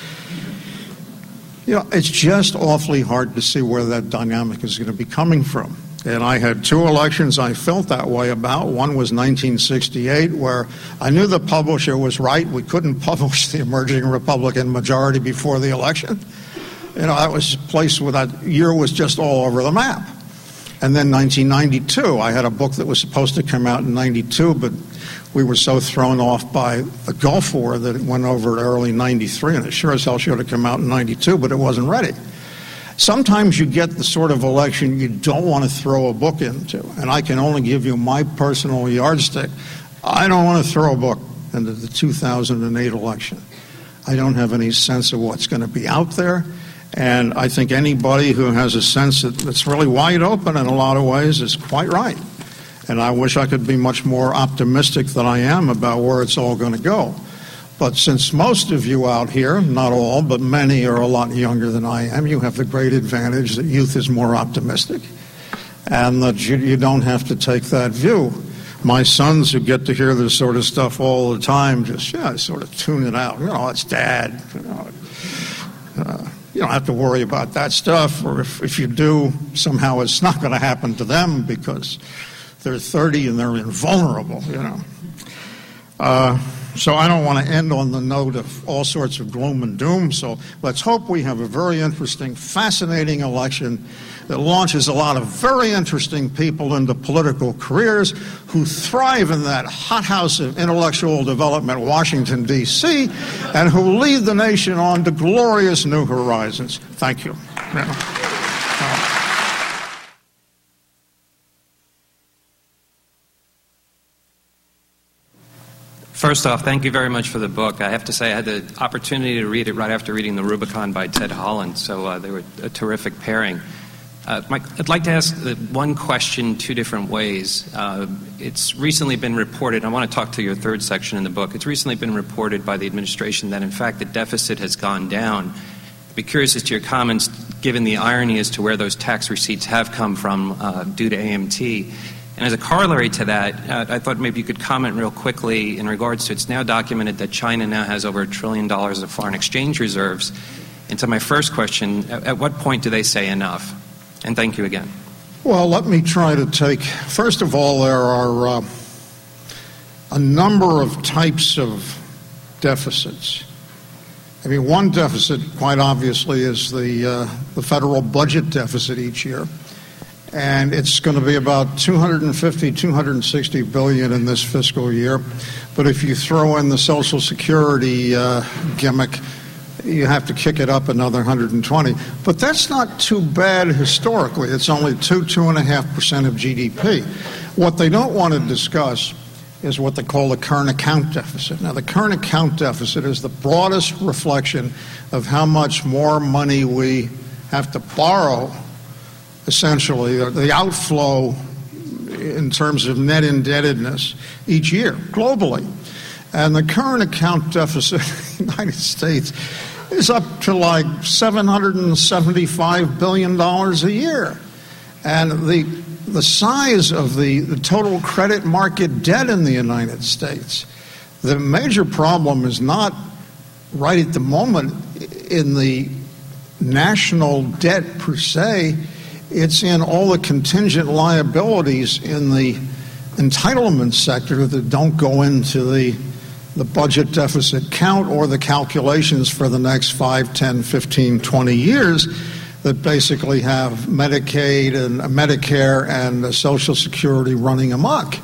You know, it's just awfully hard to see where that dynamic is going to be coming from. And I had two elections I felt that way about. One was nineteen sixty-eight, where I knew the publisher was right. We couldn't publish the emerging Republican majority before the election. You know, that was a place where that year was just all over the map. And then nineteen ninety-two, I had a book that was supposed to come out in ninety-two, but we were so thrown off by the Gulf War that it went over to early ninety-three, and it sure as hell should have come out in ninety-two, but it wasn't ready. Sometimes you get the sort of election you don't want to throw a book into, and I can only give you my personal yardstick. I don't want to throw a book into the two thousand eight election. I don't have any sense of what's going to be out there, and I think anybody who has a sense that it's really wide open in a lot of ways is quite right. And I wish I could be much more optimistic than I am about where it's all going to go. But since most of you out here, not all, but many are a lot younger than I am, you have the great advantage that youth is more optimistic and that you, you don't have to take that view. My sons who get to hear this sort of stuff all the time just, yeah, sort of tune it out. You know, it's Dad. You know, uh, you don't have to worry about that stuff, or if, if you do, somehow it's not going to happen to them because they're thirty and they're invulnerable, you know. Uh, So I don't want to end on the note of all sorts of gloom and doom. So let's hope we have a very interesting, fascinating election that launches a lot of very interesting people into political careers who thrive in that hothouse of intellectual development, Washington, D C, and who lead the nation on to glorious new horizons. Thank you. Yeah. Uh, First off, thank you very much for the book. I have to say I had the opportunity to read it right after reading The Rubicon by Ted Holland, so uh, they were a terrific pairing. Uh, Mike, I'd like to ask one question two different ways. Uh, it's recently been reported, I want to talk to your third section in the book, it's recently been reported by the administration that in fact the deficit has gone down. I'd be curious as to your comments, given the irony as to where those tax receipts have come from uh, due to A M T. And as a corollary to that, uh, I thought maybe you could comment real quickly in regards to it's now documented that China now has over a trillion dollars of foreign exchange reserves. And so my first question, at, at what point do they say enough? And thank you again. Well, let me try to take, first of all, there are uh, a number of types of deficits. I mean, one deficit, quite obviously, is the, uh, the federal budget deficit each year. and it's going to be about two hundred fifty, two hundred sixty billion in this fiscal year. But if you throw in the Social Security uh, gimmick, you have to kick it up another one hundred twenty. But that's not too bad historically. It's only two, two and a half percent of G D P. What they don't want to discuss is what they call the current account deficit. Now, the current account deficit is the broadest reflection of how much more money we have to borrow, essentially, the outflow in terms of net indebtedness each year, globally. And the current account deficit in the United States is up to like seven hundred seventy-five billion dollars a year. And the the size of the, the total credit market debt in the United States, the major problem is not right at the moment in the national debt per se, it's in all the contingent liabilities in the entitlement sector that don't go into the the budget deficit count or the calculations for the next five, ten, fifteen, twenty years that basically have Medicaid and Medicare and Social Security running amok.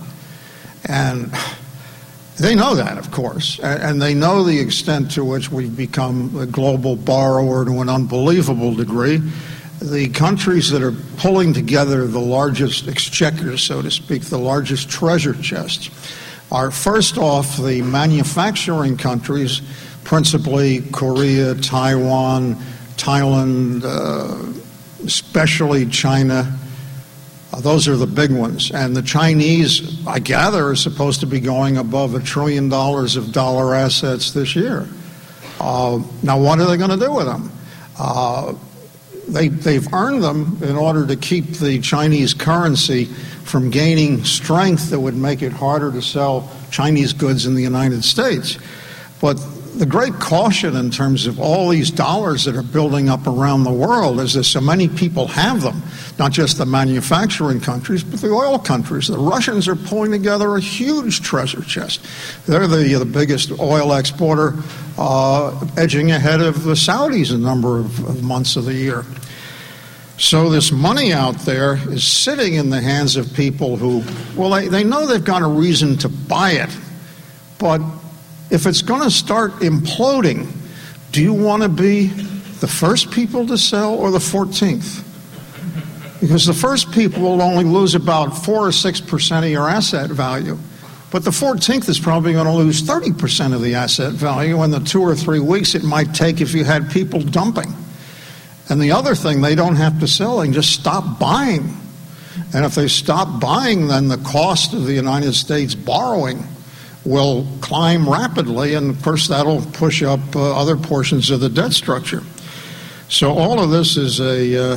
And they know that, of course, and they know the extent to which we've become a global borrower to an unbelievable degree. The countries that are pulling together the largest exchequers, so to speak, the largest treasure chests, are first off the manufacturing countries, principally Korea, Taiwan, Thailand, uh, especially China. Uh, those are the big ones. And the Chinese, I gather, are supposed to be going above a trillion dollars of dollar assets this year. Uh, now, what are they going to do with them? Uh, they, they've earned them in order to keep the Chinese currency from gaining strength that would make it harder to sell Chinese goods in the United States. But the great caution in terms of all these dollars that are building up around the world is that so many people have them, not just the manufacturing countries, but the oil countries. The Russians are pulling together a huge treasure chest. They're the, the biggest oil exporter, uh, edging ahead of the Saudis a number of, of months of the year. So this money out there is sitting in the hands of people who, well, they, they know they've got a reason to buy it, but if it's going to start imploding, do you want to be the first people to sell or the fourteenth? Because the first people will only lose about four or six percent of your asset value, but the fourteenth is probably going to lose thirty percent of the asset value in the two or three weeks it might take if you had people dumping. And the other thing, they don't have to sell, they can just stop buying. And if they stop buying, then the cost of the United States borrowing will climb rapidly, and of course that'll push up uh, other portions of the debt structure. So all of this is a uh,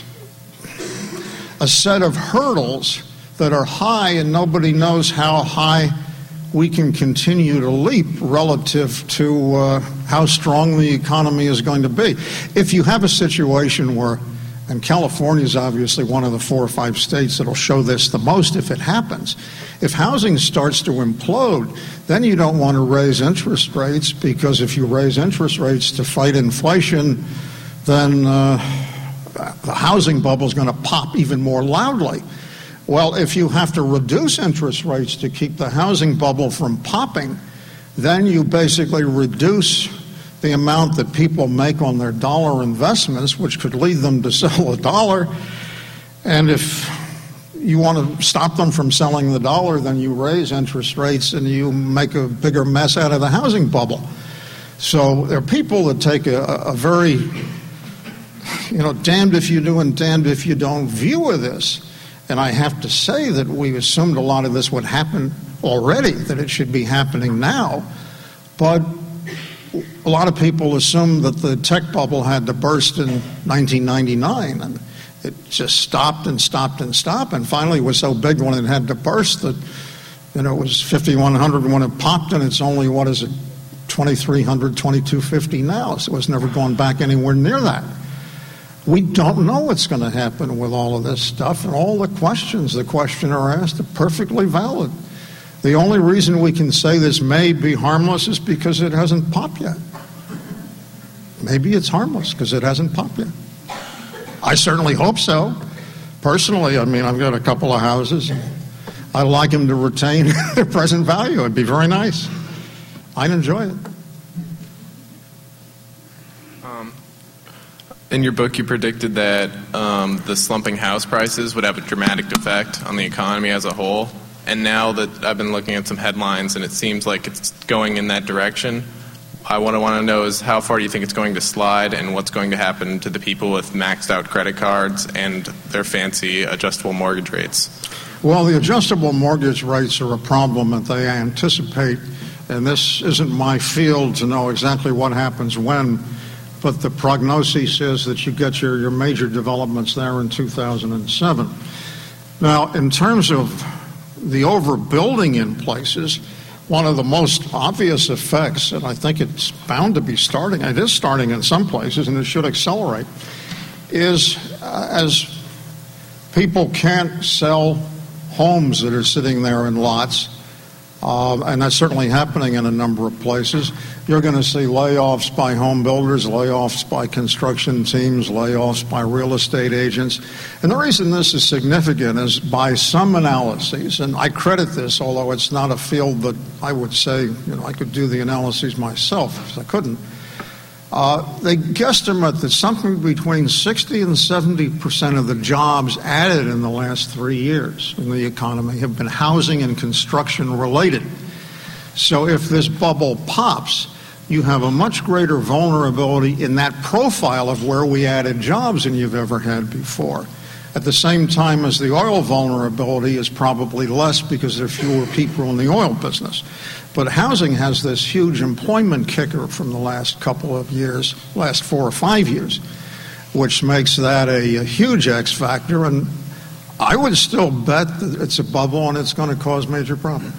a set of hurdles that are high, and nobody knows how high we can continue to leap relative to uh, how strong the economy is going to be. If you have a situation where, and California is obviously one of the four or five states that will show this the most if it happens. If housing starts to implode, then you don't want to raise interest rates, because if you raise interest rates to fight inflation, then uh, the housing bubble is going to pop even more loudly. Well, if you have to reduce interest rates to keep the housing bubble from popping, then you basically reduce the amount that people make on their dollar investments, which could lead them to sell a dollar. And if you want to stop them from selling the dollar, then you raise interest rates and you make a bigger mess out of the housing bubble. So there are people that take a, a very, you know, damned if you do and damned if you don't view of this. And I have to say that we assumed a lot of this would happen already, that it should be happening now. But a lot of people assumed that the tech bubble had to burst in nineteen ninety-nine, and it just stopped and stopped and stopped, and finally it was so big when it had to burst that, you know, it was fifty-one hundred when it popped, and it's only, what is it, twenty-three hundred, twenty-two fifty now, so it's never gone back anywhere near that. We don't know what's going to happen with all of this stuff, and all the questions the questioner asked are perfectly valid. The only reason we can say this may be harmless is because it hasn't popped yet. Maybe it's harmless because it hasn't popped yet. I certainly hope so, personally, I mean, I've got a couple of houses. I'd like them to retain their present value. It'd be very nice. I'd enjoy it. Um, in your book, you predicted that um, the slumping house prices would have a dramatic effect on the economy as a whole. And now that I've been looking at some headlines and it seems like it's going in that direction, I what I want to know is how far do you think it's going to slide, and what's going to happen to the people with maxed out credit cards and their fancy adjustable mortgage rates? Well, the adjustable mortgage rates are a problem that they anticipate, and this isn't my field to know exactly what happens when, but the prognosis is that you get your, your major developments there in two thousand seven. Now, in terms of the overbuilding in places, one of the most obvious effects, and I think it's bound to be starting, it is starting in some places and it should accelerate, is uh, as people can't sell homes that are sitting there in lots, uh, and that's certainly happening in a number of places, you're going to see layoffs by home builders, layoffs by construction teams, layoffs by real estate agents. And the reason this is significant is by some analyses, and I credit this, although it's not a field that I would say, you know, I could do the analyses myself, because I couldn't. Uh, they guesstimate that something between sixty and seventy percent of the jobs added in the last three years in the economy have been housing and construction related. So if this bubble pops, you have a much greater vulnerability in that profile of where we added jobs than you've ever had before. At the same time as the oil vulnerability is probably less because there are fewer people in the oil business. But housing has this huge employment kicker from the last couple of years, last four or five years, which makes that a, a huge X factor. And I would still bet that it's a bubble and it's going to cause major problems.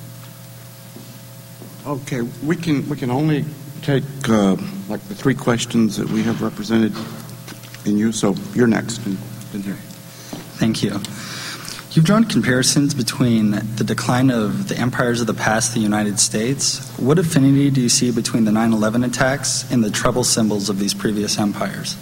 Okay, we can we can only take uh, like the three questions that we have represented in you. So you're next. In, in here. Thank you. You've drawn comparisons between the decline of the empires of the past, the United States. What affinity do you see between the nine eleven attacks and the trouble symbols of these previous empires?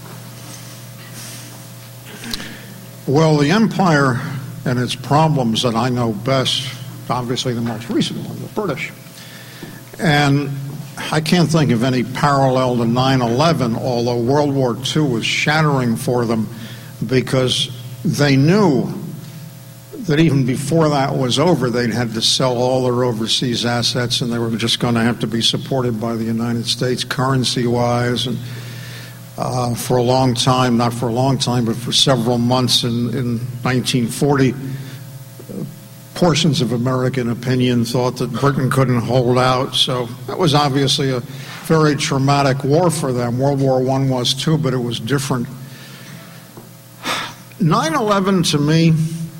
Well, the empire and its problems that I know best, obviously the most recent one, the British. And I can't think of any parallel to nine eleven, although World War Two was shattering for them because they knew that even before that was over, they'd had to sell all their overseas assets and they were just going to have to be supported by the United States currency-wise. And uh, for a long time, not for a long time, but for several months in, in nineteen forty, portions of American opinion thought that Britain couldn't hold out. So that was obviously a very traumatic war for them. World War One was too, but it was different. nine eleven to me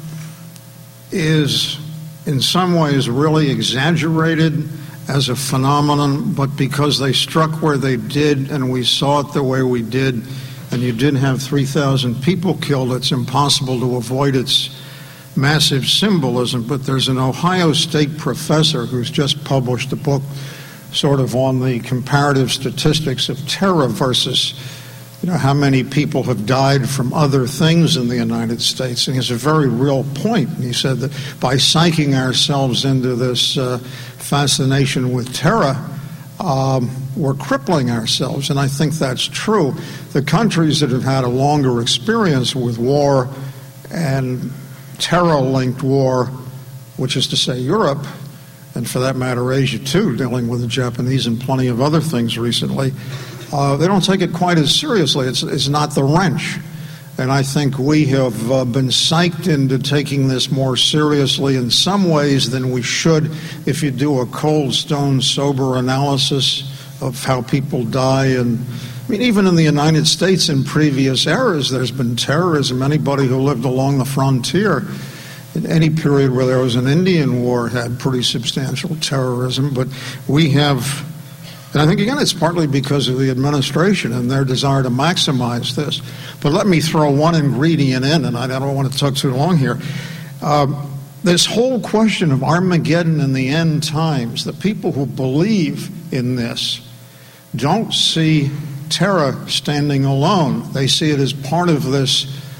is in some ways really exaggerated as a phenomenon, but because they struck where they did and we saw it the way we did, and you did have three thousand people killed, it's impossible to avoid its massive symbolism. But there's an Ohio State professor who's just published a book sort of on the comparative statistics of terror versus, you know, how many people have died from other things in the United States. And he has a very real point. And he said that by psyching ourselves into this uh, fascination with terror, um, we're crippling ourselves. And I think that's true. The countries that have had a longer experience with war and terror-linked war, which is to say Europe, and for that matter Asia too, dealing with the Japanese and plenty of other things recently, Uh, they don't take it quite as seriously. It's, it's not the wrench. And I think we have uh, been psyched into taking this more seriously in some ways than we should if you do a cold, stone, sober analysis of how people die. And I mean, even in the United States in previous eras, there's been terrorism. Anybody who lived along the frontier in any period where there was an Indian war had pretty substantial terrorism. But we have... And I think, again, it's partly because of the administration and their desire to maximize this. But let me throw one ingredient in, and I don't want to talk too long here. Um, this whole question of Armageddon and the end times, the people who believe in this don't see terror standing alone. They see it as part of this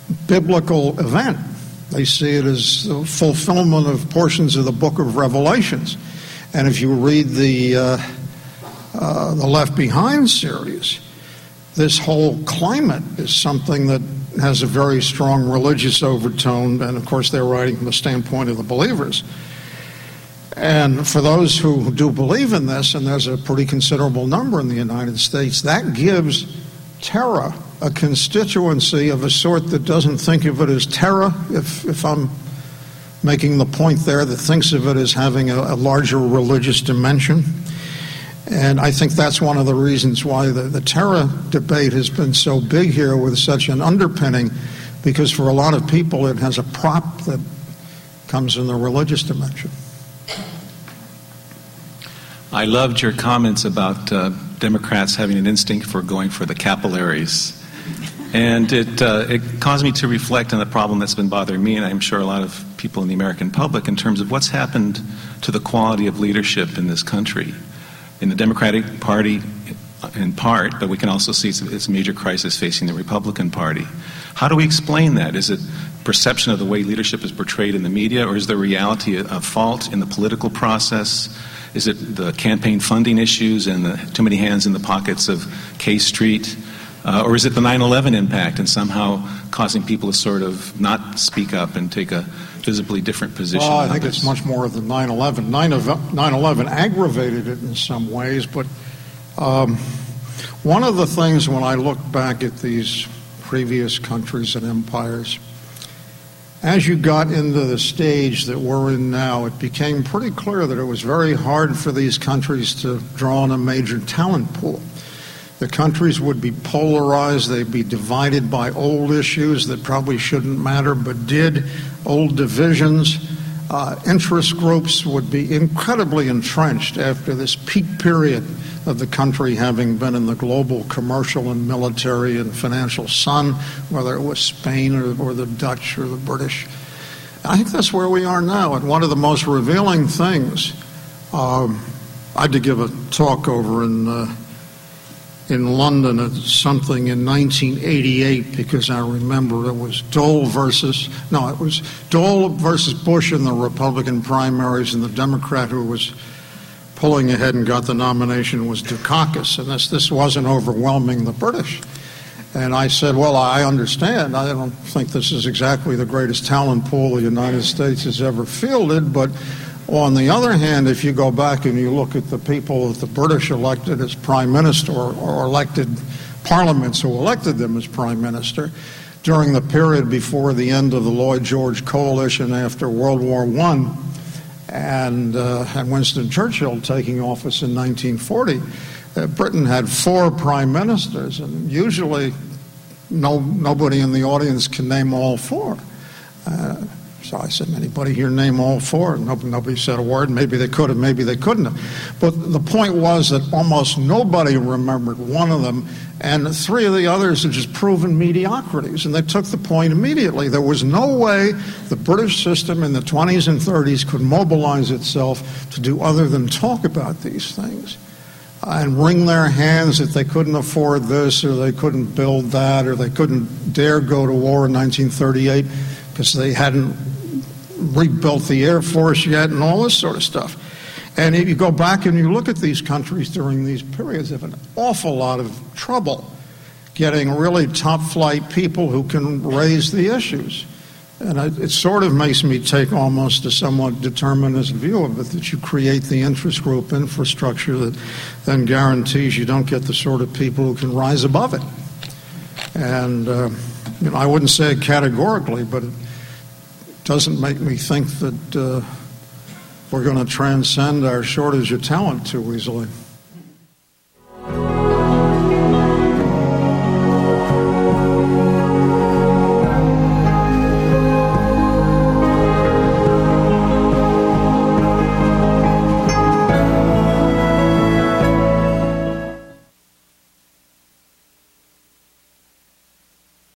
biblical event. They see it as the fulfillment of portions of the book of Revelations. And if you read the uh, uh, the Left Behind series, this whole climate is something that has a very strong religious overtone, and of course they're writing from the standpoint of the believers. And for those who do believe in this, and there's a pretty considerable number in the United States, that gives terror a constituency of a sort that doesn't think of it as terror, if, if I'm making the point there, that thinks of it as having a, a larger religious dimension. And I think that's one of the reasons why the, the terror debate has been so big here with such an underpinning, because for a lot of people it has a prop that comes in the religious dimension. I loved your comments about uh, Democrats having an instinct for going for the capillaries. And it, uh, it caused me to reflect on the problem that's been bothering me, and I'm sure a lot of people in the American public, in terms of what's happened to the quality of leadership in this country. In the Democratic Party, in part, but we can also see it's a major crisis facing the Republican Party. How do we explain that? Is it perception of the way leadership is portrayed in the media, or is there reality of fault in the political process? Is it the campaign funding issues and the too many hands in the pockets of K Street? Uh, or is it the nine eleven impact and somehow causing people to sort of not speak up and take a visibly different position? Well, I think it's much more of the nine eleven. nine eleven aggravated it in some ways, but um, one of the things when I look back at these previous countries and empires, as you got into the stage that we're in now, it became pretty clear that it was very hard for these countries to draw on a major talent pool. The countries would be polarized. They'd be divided by old issues that probably shouldn't matter but did, old divisions. Uh, interest groups would be incredibly entrenched after this peak period of the country having been in the global commercial and military and financial sun, whether it was Spain or, or the Dutch or the British. I think that's where we are now. And one of the most revealing things, um, I had to give a talk over in uh, in London at something in nineteen eighty-eight, because I remember it was Dole versus, no, it was Dole versus Bush in the Republican primaries, and the Democrat who was pulling ahead and got the nomination was Dukakis, and this, this wasn't overwhelming the British. And I said, well, I understand. I don't think this is exactly the greatest talent pool the United States has ever fielded, but on the other hand, if you go back and you look at the people that the British elected as prime minister, or, or elected parliaments who elected them as prime minister, during the period before the end of the Lloyd George coalition after World War One, and, uh, and Winston Churchill taking office in nineteen forty, uh, Britain had four prime ministers, and usually no, nobody in the audience can name all four. Uh, So I said, anybody here name all four? Nobody, nobody said a word. Maybe they could have, maybe they couldn't have. But the point was that almost nobody remembered one of them, and three of the others had just proven mediocrities, and they took the point immediately. There was no way the British system in the twenties and thirties could mobilize itself to do other than talk about these things and wring their hands that they couldn't afford this, or they couldn't build that, or they couldn't dare go to war in nineteen thirty-eight because they hadn't rebuilt the Air Force yet, and all this sort of stuff. And if you go back and you look at these countries during these periods, they have an awful lot of trouble getting really top-flight people who can raise the issues. And it, it sort of makes me take almost a somewhat determinist view of it, that you create the interest group infrastructure that then guarantees you don't get the sort of people who can rise above it. And uh, you know, I wouldn't say it categorically, but it doesn't make me think that uh, we're going to transcend our shortage of talent too easily.